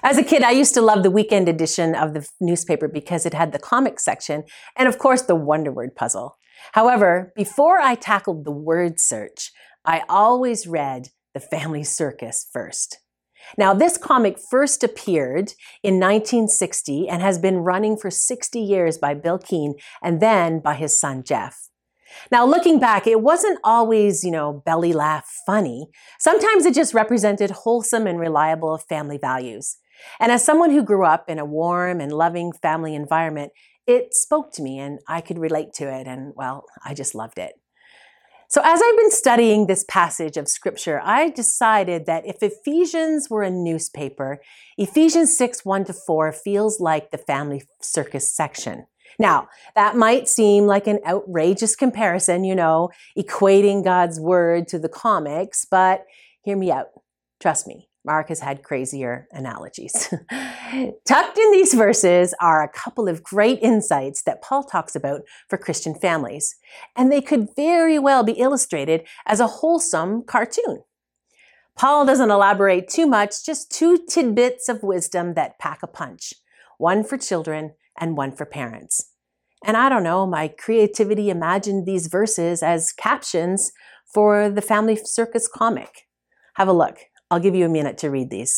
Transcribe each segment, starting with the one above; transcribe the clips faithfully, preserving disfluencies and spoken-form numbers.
As a kid, I used to love the weekend edition of the newspaper because it had the comic section and, of course, the Wonder Word puzzle. However, before I tackled the word search, I always read The Family Circus first. Now, this comic first appeared in nineteen sixty and has been running for sixty years by Bill Keane and then by his son, Jeff. Now, looking back, it wasn't always, you know, belly laugh funny. Sometimes it just represented wholesome and reliable family values. And as someone who grew up in a warm and loving family environment, it spoke to me and I could relate to it. And well, I just loved it. So as I've been studying this passage of scripture, I decided that if Ephesians were a newspaper, Ephesians six, one to four feels like the Family Circus section. Now, that might seem like an outrageous comparison, you know, equating God's word to the comics, but hear me out. Trust me, Mark has had crazier analogies. Tucked in these verses are a couple of great insights that Paul talks about for Christian families, and they could very well be illustrated as a wholesome cartoon. Paul doesn't elaborate too much, just two tidbits of wisdom that pack a punch, one for children and one for parents. And I don't know, my creativity imagined these verses as captions for the Family Circus comic. Have a look. I'll give you a minute to read these.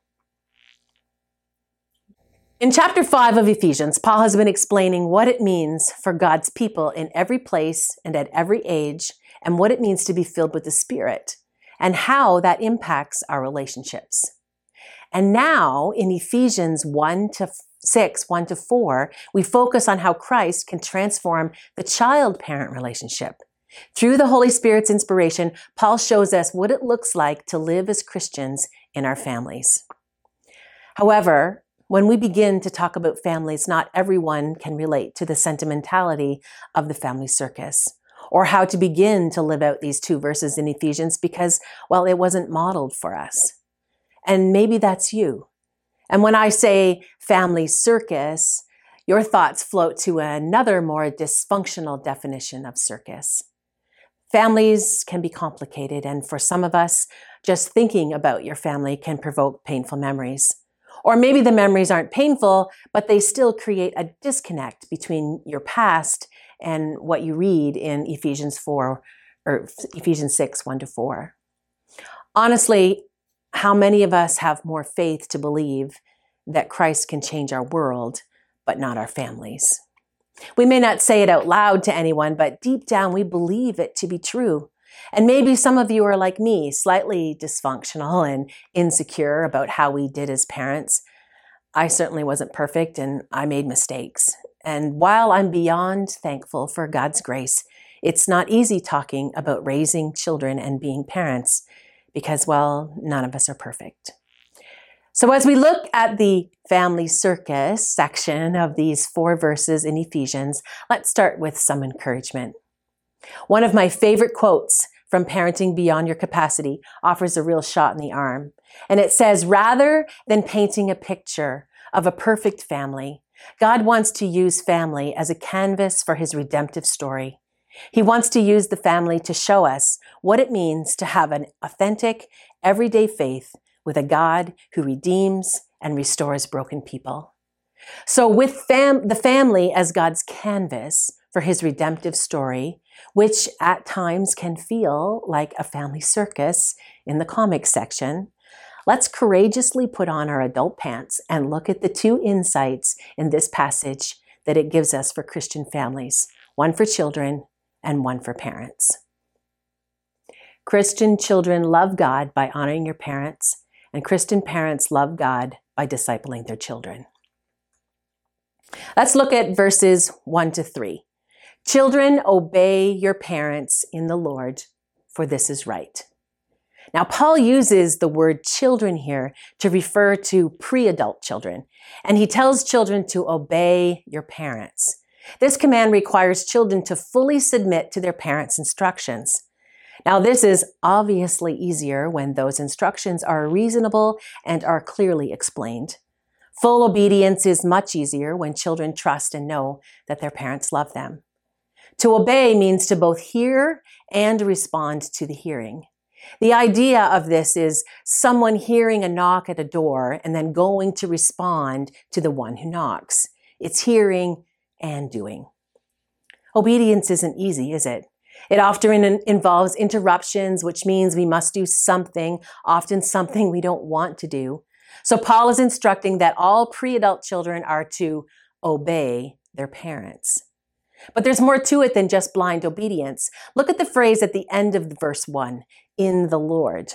In chapter five of Ephesians, Paul has been explaining what it means for God's people in every place and at every age, and what it means to be filled with the Spirit, and how that impacts our relationships. And now in Ephesians one to six, one to four, we focus on how Christ can transform the child-parent relationship. Through the Holy Spirit's inspiration, Paul shows us what it looks like to live as Christians in our families. However, when we begin to talk about families, not everyone can relate to the sentimentality of the family circus, or how to begin to live out these two verses in Ephesians because, well, it wasn't modeled for us. And maybe that's you. And when I say family circus, your thoughts float to another more dysfunctional definition of circus. Families can be complicated, and for some of us, just thinking about your family can provoke painful memories. Or maybe the memories aren't painful, but they still create a disconnect between your past and what you read in Ephesians four or Ephesians six, one to four. Honestly, how many of us have more faith to believe that Christ can change our world, but not our families? We may not say it out loud to anyone, but deep down we believe it to be true. And maybe some of you are like me, slightly dysfunctional and insecure about how we did as parents. I certainly wasn't perfect and I made mistakes. And while I'm beyond thankful for God's grace, it's not easy talking about raising children and being parents because, well, none of us are perfect. So as we look at the family circus section of these four verses in Ephesians, let's start with some encouragement. One of my favorite quotes from Parenting Beyond Your Capacity offers a real shot in the arm. And it says, rather than painting a picture of a perfect family, God wants to use family as a canvas for his redemptive story. He wants to use the family to show us what it means to have an authentic, everyday faith with a God who redeems and restores broken people. So with fam- the family as God's canvas for his redemptive story, which at times can feel like a family circus in the comics section, let's courageously put on our adult pants and look at the two insights in this passage that it gives us for Christian families, one for children and one for parents. Christian children love God by honoring your parents, and Christian parents love God by discipling their children. Let's look at verses one to three. Children, obey your parents in the Lord, for this is right. Now, Paul uses the word children here to refer to pre-adult children, and he tells children to obey your parents. This command requires children to fully submit to their parents' instructions. Now, this is obviously easier when those instructions are reasonable and are clearly explained. Full obedience is much easier when children trust and know that their parents love them. To obey means to both hear and respond to the hearing. The idea of this is someone hearing a knock at a door and then going to respond to the one who knocks. It's hearing and doing. Obedience isn't easy, is it? It often involves interruptions, which means we must do something, often something we don't want to do. So Paul is instructing that all pre-adult children are to obey their parents. But there's more to it than just blind obedience. Look at the phrase at the end of verse one, in the Lord.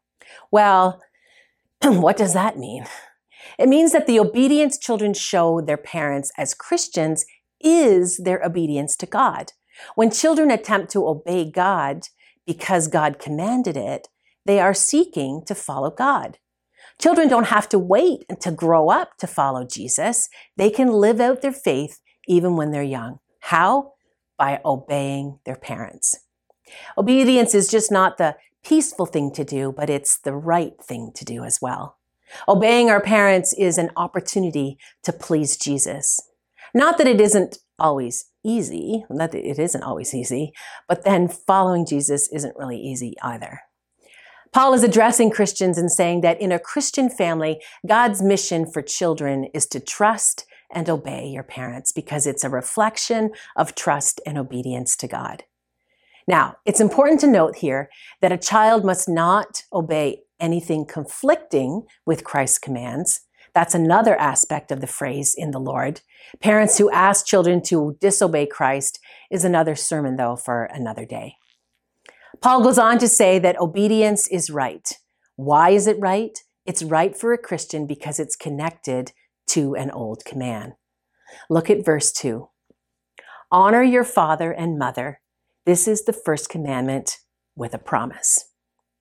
Well, what does that mean? It means that the obedience children show their parents as Christians is their obedience to God. When children attempt to obey God because God commanded it, they are seeking to follow God. Children don't have to wait to grow up to follow Jesus. They can live out their faith even when they're young. How? By obeying their parents. Obedience is just not the peaceful thing to do, but it's the right thing to do as well. Obeying our parents is an opportunity to please Jesus. Not that it isn't always easy, not that it isn't always easy, but then following Jesus isn't really easy either. Paul is addressing Christians and saying that in a Christian family, God's mission for children is to trust and obey your parents because it's a reflection of trust and obedience to God. Now, it's important to note here that a child must not obey anything conflicting with Christ's commands. That's another aspect of the phrase in the Lord. Parents who ask children to disobey Christ is another sermon, though, for another day. Paul goes on to say that obedience is right. Why is it right? It's right for a Christian because it's connected to an old command. Look at verse two. Honor your father and mother. This is the first commandment with a promise.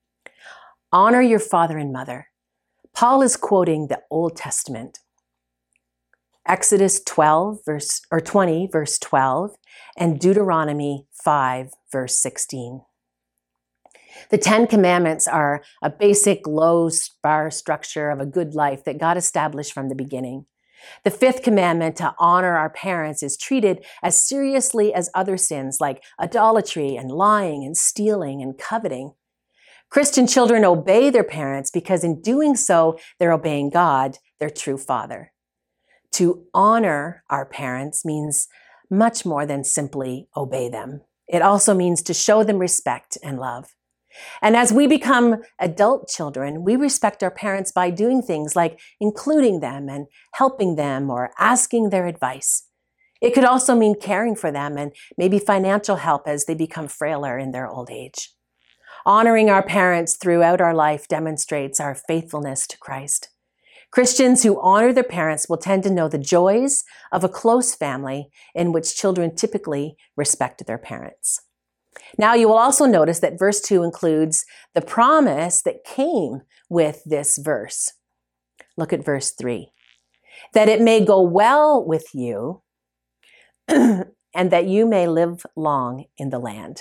Honor your father and mother. Paul is quoting the Old Testament. Exodus twelve, verse, or twenty, verse twelve, and Deuteronomy five, verse sixteen. The Ten Commandments are a basic low bar structure of a good life that God established from the beginning. The fifth commandment to honor our parents is treated as seriously as other sins like idolatry and lying and stealing and coveting. Christian children obey their parents because in doing so, they're obeying God, their true Father. To honor our parents means much more than simply obey them. It also means to show them respect and love. And as we become adult children, we respect our parents by doing things like including them and helping them or asking their advice. It could also mean caring for them and maybe financial help as they become frailer in their old age. Honoring our parents throughout our life demonstrates our faithfulness to Christ. Christians who honor their parents will tend to know the joys of a close family in which children typically respect their parents. Now, you will also notice that verse two includes the promise that came with this verse. Look at verse three. That it may go well with you and that you may live long in the land.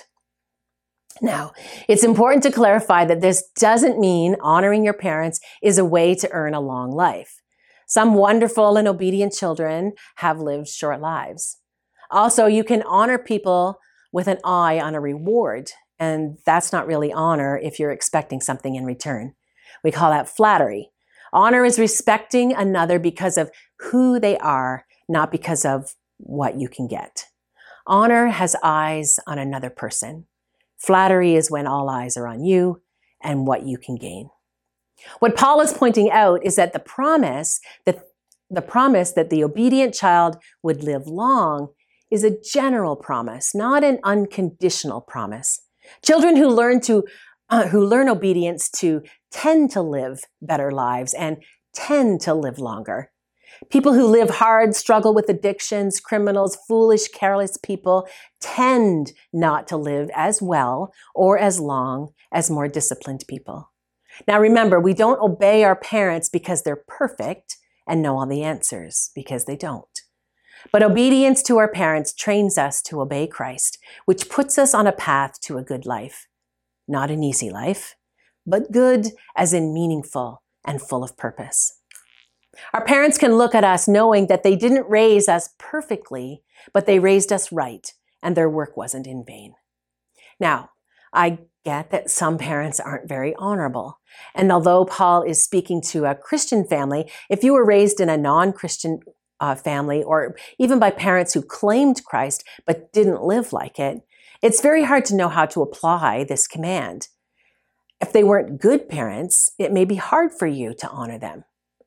Now, it's important to clarify that this doesn't mean honoring your parents is a way to earn a long life. Some wonderful and obedient children have lived short lives. Also, you can honor people with an eye on a reward, and that's not really honor if you're expecting something in return. We call that flattery. Honor is respecting another because of who they are, not because of what you can get. Honor has eyes on another person. Flattery is when all eyes are on you and what you can gain. What Paul is pointing out is that the promise that the promise that the obedient child would live long is a general promise, not an unconditional promise. Children who learn to uh, who learn obedience to tend to live better lives and tend to live longer. People who live hard, struggle with addictions, criminals, foolish, careless people tend not to live as well or as long as more disciplined people. Now remember, we don't obey our parents because they're perfect and know all the answers, because they don't. But obedience to our parents trains us to obey Christ, which puts us on a path to a good life. Not an easy life, but good as in meaningful and full of purpose. Our parents can look at us knowing that they didn't raise us perfectly, but they raised us right, and their work wasn't in vain. Now, I get that some parents aren't very honorable. And although Paul is speaking to a Christian family, if you were raised in a non-Christian uh, family, or even by parents who claimed Christ but didn't live like it, it's very hard to know how to apply this command. If they weren't good parents, it may be hard for you to honor them.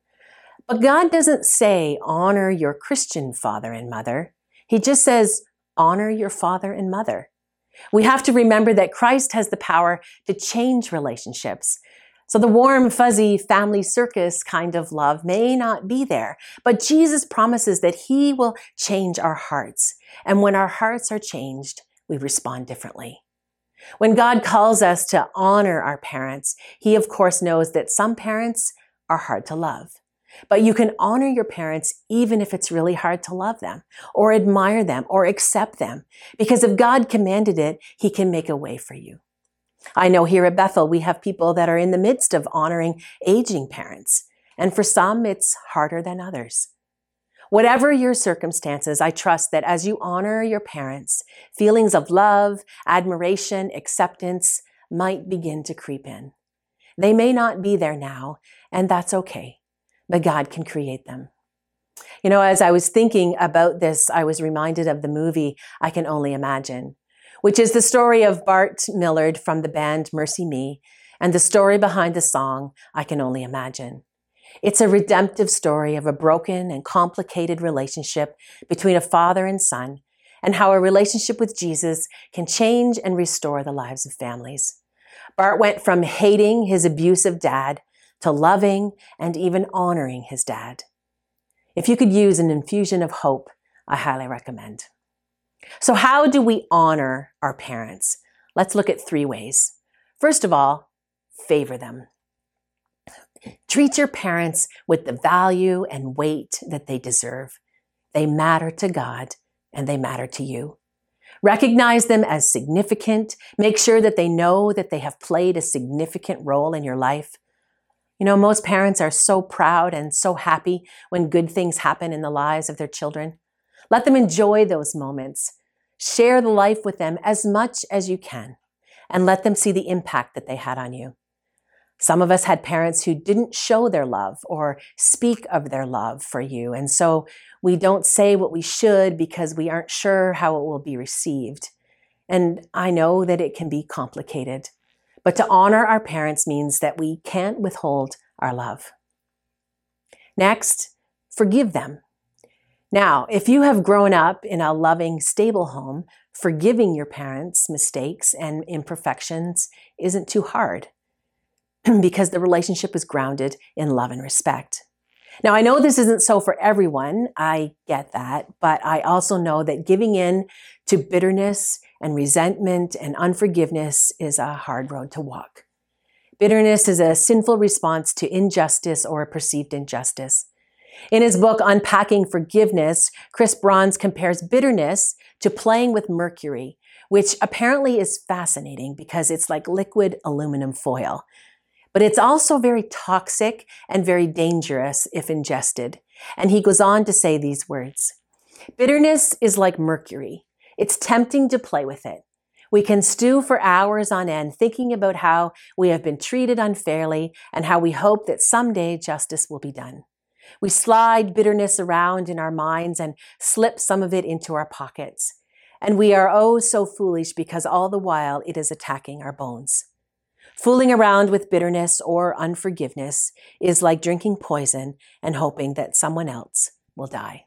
But God doesn't say, honor your Christian father and mother. He just says, honor your father and mother. We have to remember that Christ has the power to change relationships. So the warm, fuzzy family circus kind of love may not be there, but Jesus promises that he will change our hearts. And when our hearts are changed, we respond differently. When God calls us to honor our parents, he of course knows that some parents are hard to love. But you can honor your parents even if it's really hard to love them, or admire them, or accept them. Because if God commanded it, he can make a way for you. I know here at Bethel, we have people that are in the midst of honoring aging parents. And for some, it's harder than others. Whatever your circumstances, I trust that as you honor your parents, feelings of love, admiration, acceptance might begin to creep in. They may not be there now, and that's okay. But God can create them. You know, as I was thinking about this, I was reminded of the movie I Can Only Imagine, which is the story of Bart Millard from the band Mercy Me, and the story behind the song I Can Only Imagine. It's a redemptive story of a broken and complicated relationship between a father and son, and how a relationship with Jesus can change and restore the lives of families. Bart went from hating his abusive dad to loving and even honoring his dad. If you could use an infusion of hope, I highly recommend. So how do we honor our parents? Let's look at three ways. First of all, favor them. Treat your parents with the value and weight that they deserve. They matter to God and they matter to you. Recognize them as significant. Make sure that they know that they have played a significant role in your life. You know, most parents are so proud and so happy when good things happen in the lives of their children. Let them enjoy those moments. Share the life with them as much as you can, and let them see the impact that they had on you. Some of us had parents who didn't show their love or speak of their love for you, and so we don't say what we should because we aren't sure how it will be received. And I know that it can be complicated. But to honor our parents means that we can't withhold our love. Next, forgive them. Now, if you have grown up in a loving, stable home, forgiving your parents' mistakes and imperfections isn't too hard because the relationship is grounded in love and respect. Now, I know this isn't so for everyone. I get that. But I also know that giving in to bitterness and resentment and unforgiveness is a hard road to walk. Bitterness is a sinful response to injustice or a perceived injustice. In his book, Unpacking Forgiveness, Chris Bronze compares bitterness to playing with mercury, which apparently is fascinating because it's like liquid aluminum foil. But it's also very toxic and very dangerous if ingested. And he goes on to say these words. Bitterness is like mercury. It's tempting to play with it. We can stew for hours on end thinking about how we have been treated unfairly and how we hope that someday justice will be done. We slide bitterness around in our minds and slip some of it into our pockets. And we are oh so foolish because all the while it is attacking our bones. Fooling around with bitterness or unforgiveness is like drinking poison and hoping that someone else will die.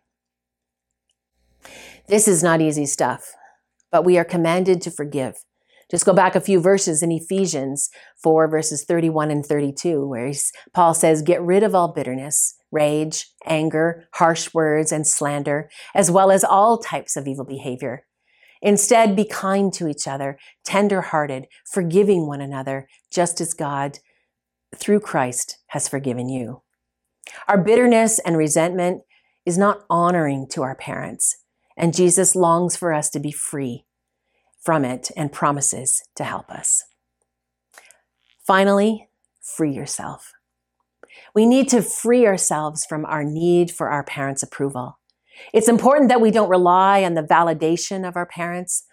This is not easy stuff, but we are commanded to forgive. Just go back a few verses in Ephesians four, verses thirty-one and thirty-two, where Paul says, get rid of all bitterness, rage, anger, harsh words, and slander, as well as all types of evil behavior. Instead, be kind to each other, tender-hearted, forgiving one another, just as God, through Christ, has forgiven you. Our bitterness and resentment is not honoring to our parents, and Jesus longs for us to be free from it and promises to help us. Finally, free yourself. We need to free ourselves from our need for our parents' approval. It's important that we don't rely on the validation of our parents.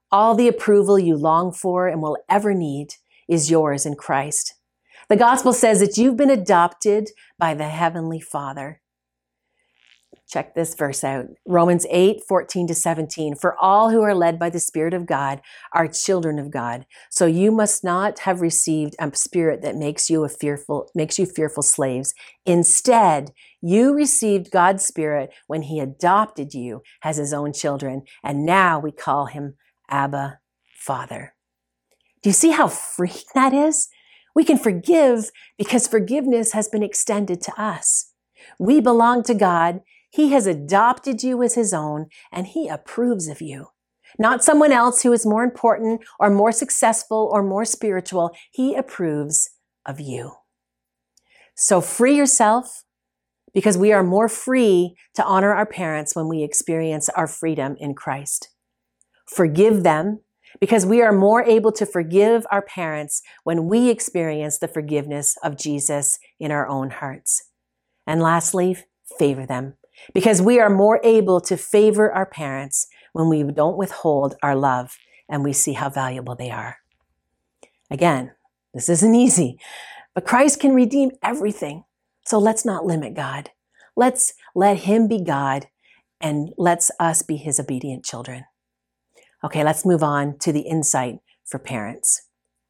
All the approval you long for and will ever need is yours in Christ. The gospel says that you've been adopted by the Heavenly Father. Check this verse out. Romans eight, fourteen to seventeen. For all who are led by the Spirit of God are children of God. So you must not have received a spirit that makes you a fearful, makes you fearful slaves. Instead, you received God's Spirit when He adopted you as His own children. And now we call Him Abba, Father. Do you see how freeing that is? We can forgive because forgiveness has been extended to us. We belong to God. He has adopted you as His own, and He approves of you. Not someone else who is more important or more successful or more spiritual. He approves of you. So free yourself, because we are more free to honor our parents when we experience our freedom in Christ. Forgive them, because we are more able to forgive our parents when we experience the forgiveness of Jesus in our own hearts. And lastly, favor them, because we are more able to favor our parents when we don't withhold our love and we see how valuable they are. Again, this isn't easy, but Christ can redeem everything. So let's not limit God. Let's let Him be God, and let's us be His obedient children. Okay, let's move on to the insight for parents.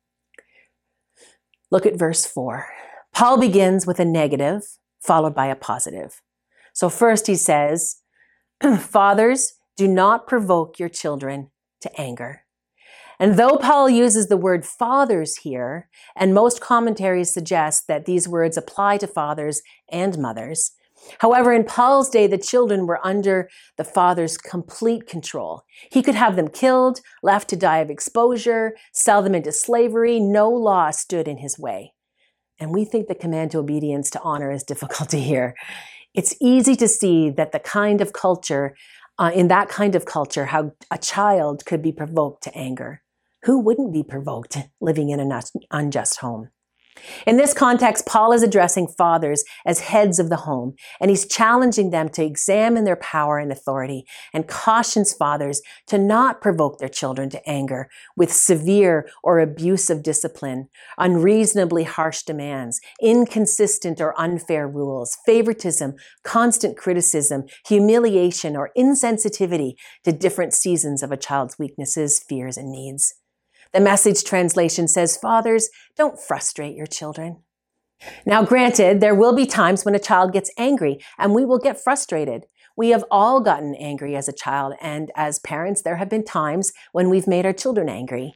Look at verse four. Paul begins with a negative followed by a positive. So first he says, fathers, do not provoke your children to anger. And though Paul uses the word fathers here, and most commentaries suggest that these words apply to fathers and mothers, however, in Paul's day, the children were under the father's complete control. He could have them killed, left to die of exposure, sell them into slavery. No law stood in his way. And we think the command to obedience to honor is difficult to hear. It's easy to see that the kind of culture, uh, in that kind of culture, how a child could be provoked to anger. Who wouldn't be provoked living in an unjust home? In this context, Paul is addressing fathers as heads of the home, and he's challenging them to examine their power and authority, and cautions fathers to not provoke their children to anger with severe or abusive discipline, unreasonably harsh demands, inconsistent or unfair rules, favoritism, constant criticism, humiliation, or insensitivity to different seasons of a child's weaknesses, fears, and needs. The Message translation says, fathers, don't frustrate your children. Now, granted, there will be times when a child gets angry and we will get frustrated. We have all gotten angry as a child, and as parents, there have been times when we've made our children angry.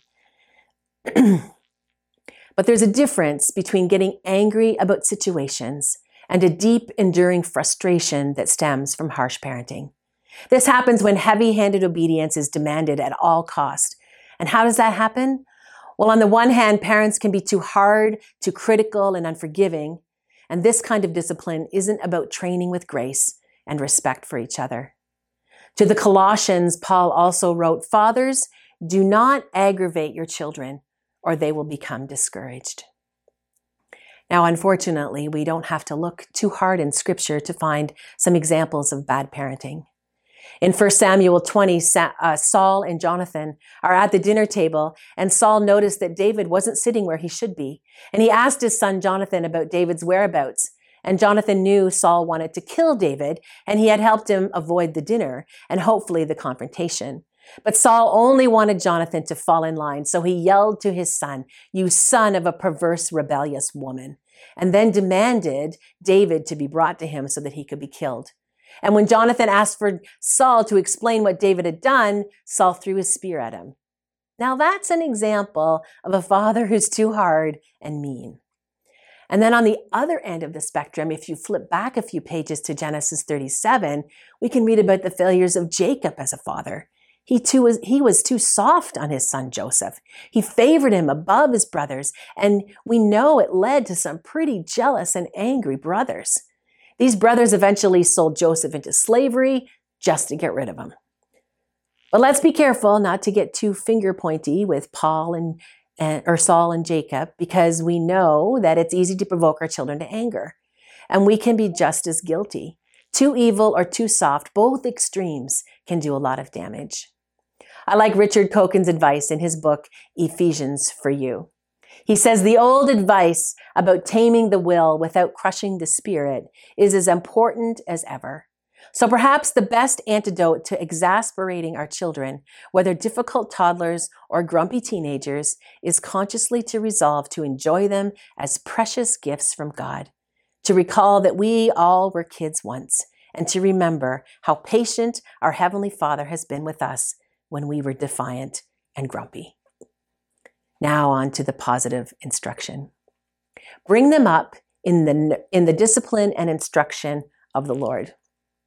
But there's a difference between getting angry about situations and a deep, enduring frustration that stems from harsh parenting. This happens when heavy-handed obedience is demanded at all cost. And how does that happen? Well, on the one hand, parents can be too hard, too critical, and unforgiving. And this kind of discipline isn't about training with grace and respect for each other. To the Colossians, Paul also wrote, fathers, do not aggravate your children, or they will become discouraged. Now, unfortunately, we don't have to look too hard in Scripture to find some examples of bad parenting. In First Samuel twenty, Saul and Jonathan are at the dinner table, and Saul noticed that David wasn't sitting where he should be. And he asked his son Jonathan about David's whereabouts. And Jonathan knew Saul wanted to kill David, and he had helped him avoid the dinner and hopefully the confrontation. But Saul only wanted Jonathan to fall in line, so he yelled to his son, "You son of a perverse, rebellious woman," and then demanded David to be brought to him so that he could be killed. And when Jonathan asked for Saul to explain what David had done, Saul threw his spear at him. Now that's an example of a father who's too hard and mean. And then on the other end of the spectrum, if you flip back a few pages to Genesis thirty-seven, we can read about the failures of Jacob as a father. He too was, he was too soft on his son Joseph. He favored him above his brothers, and we know it led to some pretty jealous and angry brothers. These brothers eventually sold Joseph into slavery just to get rid of him. But let's be careful not to get too finger pointy with Paul and, and or Saul and Jacob, because we know that it's easy to provoke our children to anger, and we can be just as guilty. Too evil or too soft, both extremes can do a lot of damage. I like Richard Koken's advice in his book, Ephesians for You. He says the old advice about taming the will without crushing the spirit is as important as ever. So perhaps the best antidote to exasperating our children, whether difficult toddlers or grumpy teenagers, is consciously to resolve to enjoy them as precious gifts from God, to recall that we all were kids once, and to remember how patient our Heavenly Father has been with us when we were defiant and grumpy. Now on to the positive instruction. Bring them up in the, in the discipline and instruction of the Lord.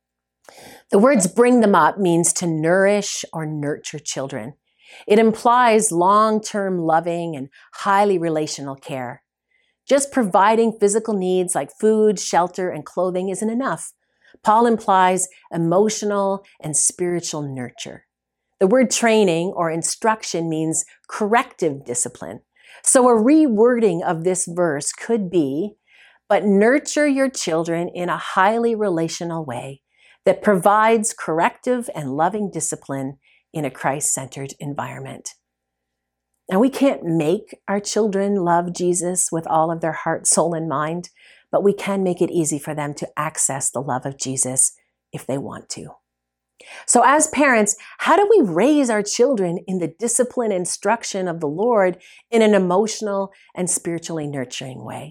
The words bring them up means to nourish or nurture children. It implies long-term loving and highly relational care. Just providing physical needs like food, shelter, and clothing isn't enough. Paul implies emotional and spiritual nurture. The word training or instruction means corrective discipline. So a rewording of this verse could be, but nurture your children in a highly relational way that provides corrective and loving discipline in a Christ-centered environment. Now, we can't make our children love Jesus with all of their heart, soul, and mind, but we can make it easy for them to access the love of Jesus if they want to. So as parents, how do we raise our children in the discipline and instruction of the Lord in an emotional and spiritually nurturing way?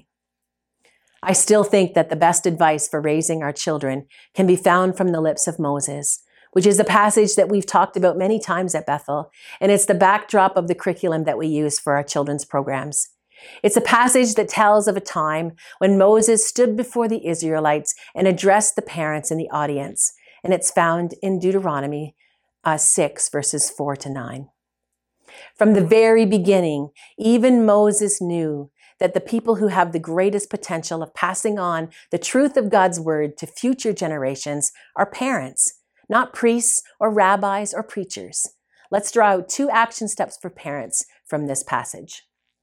I still think that the best advice for raising our children can be found from the lips of Moses, which is a passage that we've talked about many times at Bethel, and it's the backdrop of the curriculum that we use for our children's programs. It's a passage that tells of a time when Moses stood before the Israelites and addressed the parents in the audience, and it's found in Deuteronomy uh, six, verses four to nine. From the very beginning, even Moses knew that the people who have the greatest potential of passing on the truth of God's word to future generations are parents, not priests or rabbis or preachers. Let's draw out two action steps for parents from this passage.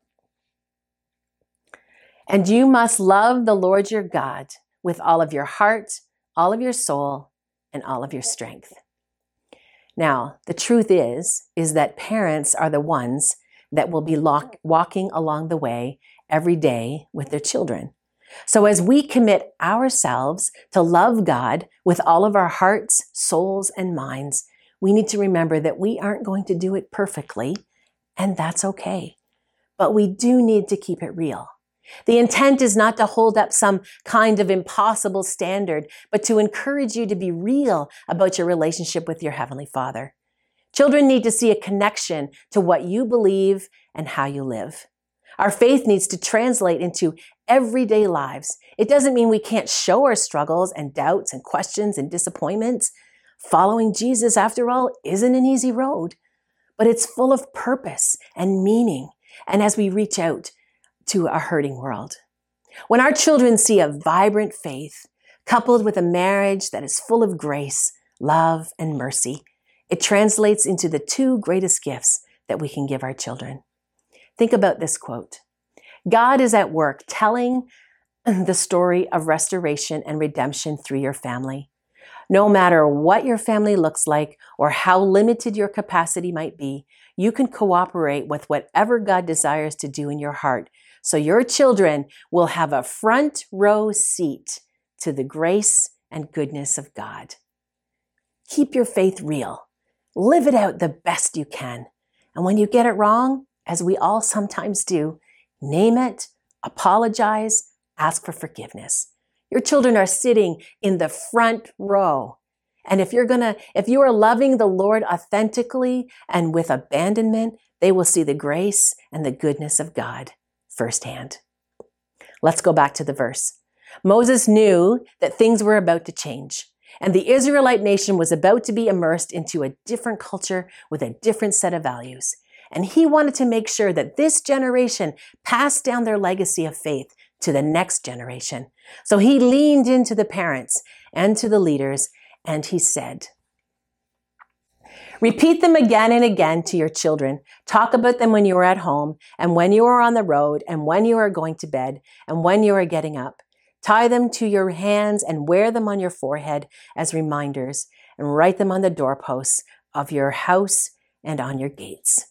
And you must love the Lord your God with all of your heart, all of your soul, and all of your strength. Now, the truth is, is that parents are the ones that will be lock, walking along the way every day with their children. So as we commit ourselves to love God with all of our hearts, souls, and minds, we need to remember that we aren't going to do it perfectly, and that's okay. But we do need to keep it real. The intent is not to hold up some kind of impossible standard, but to encourage you to be real about your relationship with your Heavenly Father. Children need to see a connection to what you believe and how you live. Our faith needs to translate into everyday lives. It doesn't mean we can't show our struggles and doubts and questions and disappointments. Following Jesus, after all, isn't an easy road, but it's full of purpose and meaning. And as we reach out to a hurting world, when our children see a vibrant faith coupled with a marriage that is full of grace, love, and mercy, it translates into the two greatest gifts that we can give our children. Think about this quote. God is at work telling the story of restoration and redemption through your family. No matter what your family looks like or how limited your capacity might be, you can cooperate with whatever God desires to do in your heart, so your children will have a front row seat to the grace and goodness of God. Keep your faith real. Live it out the best you can. And when you get it wrong, as we all sometimes do, name it, apologize, ask for forgiveness. Your children are sitting in the front row. And if you're gonna, if you are loving the Lord authentically and with abandonment, they will see the grace and the goodness of God firsthand. Let's go back to the verse. Moses knew that things were about to change, and the Israelite nation was about to be immersed into a different culture with a different set of values. And he wanted to make sure that this generation passed down their legacy of faith to the next generation. So he leaned into the parents and to the leaders, and he said, repeat them again and again to your children. Talk about them when you are at home and when you are on the road and when you are going to bed and when you are getting up. Tie them to your hands and wear them on your forehead as reminders, and write them on the doorposts of your house and on your gates.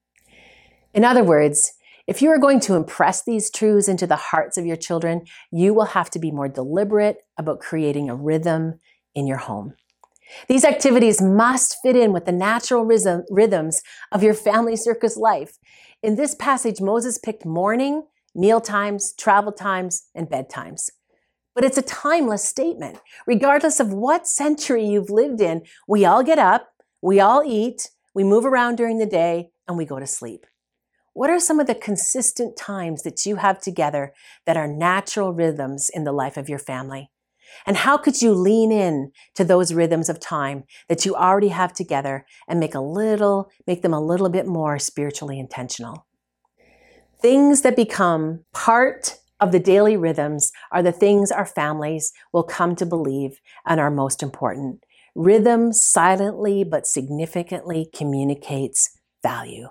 In other words, if you are going to impress these truths into the hearts of your children, you will have to be more deliberate about creating a rhythm in your home. These activities must fit in with the natural rhythm, rhythms of your family circus life. In this passage, Moses picked morning, meal times, travel times, and bedtimes. But it's a timeless statement. Regardless of what century you've lived in, we all get up, we all eat, we move around during the day, and we go to sleep. What are some of the consistent times that you have together that are natural rhythms in the life of your family? And how could you lean in to those rhythms of time that you already have together and make a little, make them a little bit more spiritually intentional? Things that become part of the daily rhythms are the things our families will come to believe and are most important. Rhythm silently but significantly communicates value.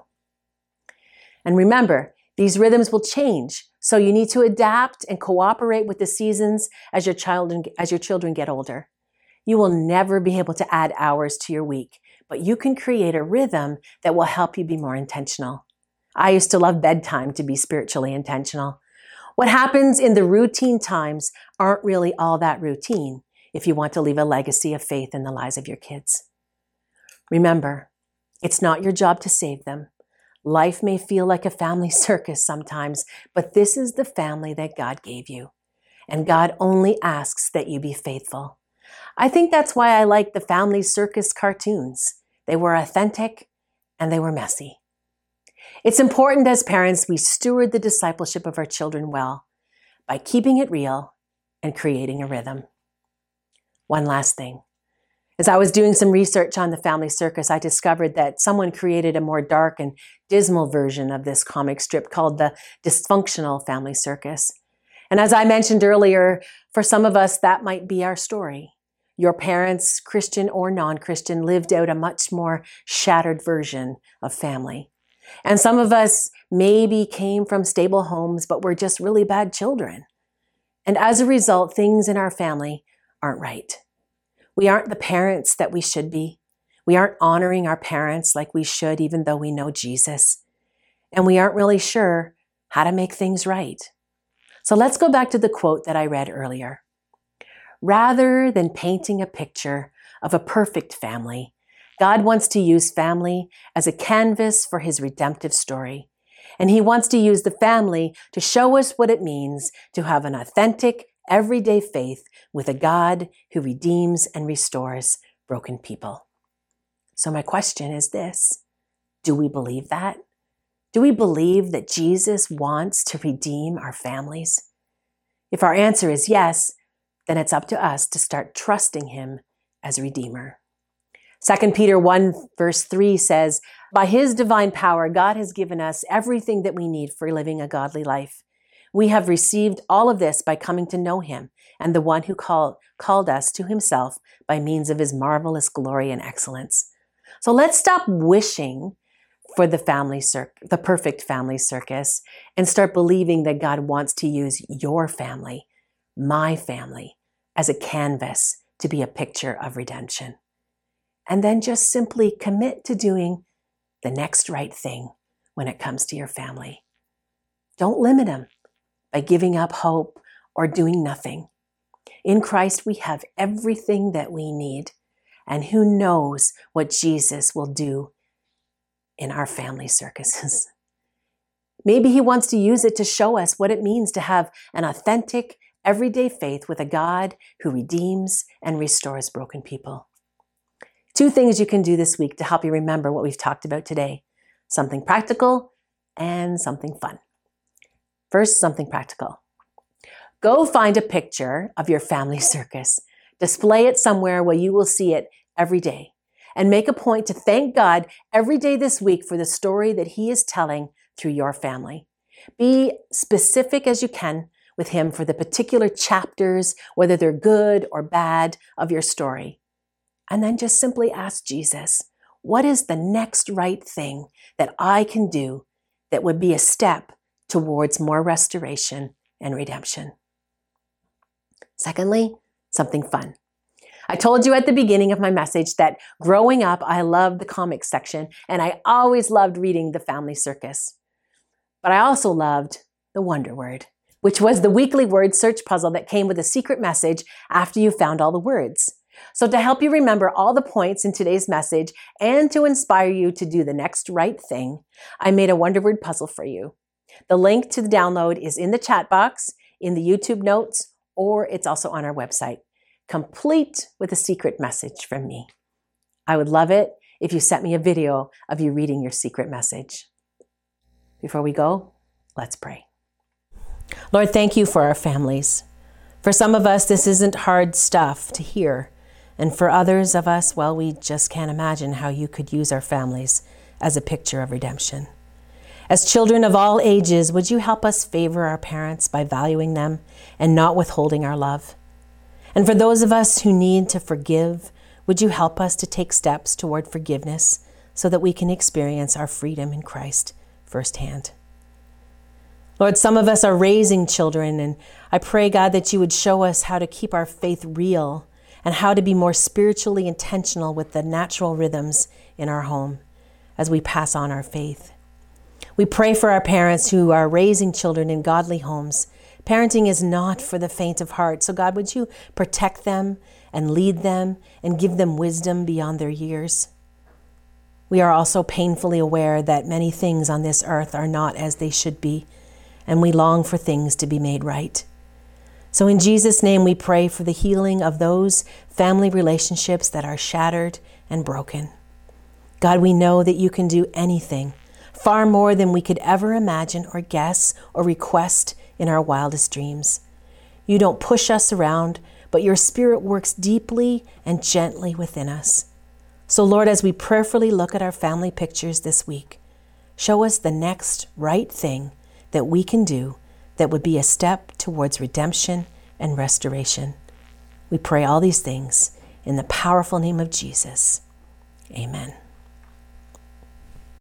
And remember, these rhythms will change, so you need to adapt and cooperate with the seasons as your child as your children get older. You will never be able to add hours to your week, but you can create a rhythm that will help you be more intentional. I used to love bedtime to be spiritually intentional. What happens in the routine times aren't really all that routine if you want to leave a legacy of faith in the lives of your kids. Remember, it's not your job to save them. Life may feel like a family circus sometimes, but this is the family that God gave you. And God only asks that you be faithful. I think that's why I like the family circus cartoons. They were authentic and they were messy. It's important as parents we steward the discipleship of our children well by keeping it real and creating a rhythm. One last thing. As I was doing some research on the family circus, I discovered that someone created a more dark and dismal version of this comic strip called the Dysfunctional Family Circus. And as I mentioned earlier, for some of us, that might be our story. Your parents, Christian or non-Christian, lived out a much more shattered version of family. And some of us maybe came from stable homes, but were just really bad children. And as a result, things in our family aren't right. We aren't the parents that we should be. We aren't honoring our parents like we should, even though we know Jesus. And we aren't really sure how to make things right. So let's go back to the quote that I read earlier. Rather than painting a picture of a perfect family, God wants to use family as a canvas for his redemptive story. And he wants to use the family to show us what it means to have an authentic, everyday faith with a God who redeems and restores broken people. So my question is this: do we believe that? Do we believe that Jesus wants to redeem our families? If our answer is yes, then it's up to us to start trusting him as Redeemer. Second Peter one verse three says, by his divine power, God has given us everything that we need for living a godly life. We have received all of this by coming to know him and the one who called, called us to himself by means of his marvelous glory and excellence. So let's stop wishing for the family cir- the perfect family circus and start believing that God wants to use your family, my family, as a canvas to be a picture of redemption. And then just simply commit to doing the next right thing when it comes to your family. Don't limit them by giving up hope or doing nothing. In Christ, we have everything that we need. And who knows what Jesus will do in our family circuses. Maybe he wants to use it to show us what it means to have an authentic, everyday faith with a God who redeems and restores broken people. Two things you can do this week to help you remember what we've talked about today. Something practical and something fun. First, something practical. Go find a picture of your family circus. Display it somewhere where you will see it every day. And make a point to thank God every day this week for the story that he is telling through your family. Be specific as you can with him for the particular chapters, whether they're good or bad, of your story. And then just simply ask Jesus, what is the next right thing that I can do that would be a step towards more restoration and redemption? Secondly, something fun. I told you at the beginning of my message that growing up, I loved the comics section, and I always loved reading The Family Circus. But I also loved the Wonder Word, which was the weekly word search puzzle that came with a secret message after you found all the words. So to help you remember all the points in today's message and to inspire you to do the next right thing, I made a Wonder Word puzzle for you. The link to the download is in the chat box, in the YouTube notes, or it's also on our website, complete with a secret message from me. I would love it if you sent me a video of you reading your secret message. Before we go, let's pray. Lord, thank you for our families. For some of us, this isn't hard stuff to hear. And for others of us, well, we just can't imagine how you could use our families as a picture of redemption. As children of all ages, would you help us favor our parents by valuing them and not withholding our love? And for those of us who need to forgive, would you help us to take steps toward forgiveness so that we can experience our freedom in Christ firsthand? Lord, some of us are raising children, and I pray, God, that you would show us how to keep our faith real and how to be more spiritually intentional with the natural rhythms in our home as we pass on our faith. We pray for our parents who are raising children in godly homes. Parenting is not for the faint of heart. So God, would you protect them and lead them and give them wisdom beyond their years? We are also painfully aware that many things on this earth are not as they should be, and we long for things to be made right. So in Jesus' name, we pray for the healing of those family relationships that are shattered and broken. God, we know that you can do anything, far more than we could ever imagine or guess or request in our wildest dreams. You don't push us around, but your Spirit works deeply and gently within us. So Lord, as we prayerfully look at our family pictures this week, show us the next right thing that we can do that would be a step towards redemption and restoration. We pray all these things in the powerful name of Jesus. Amen.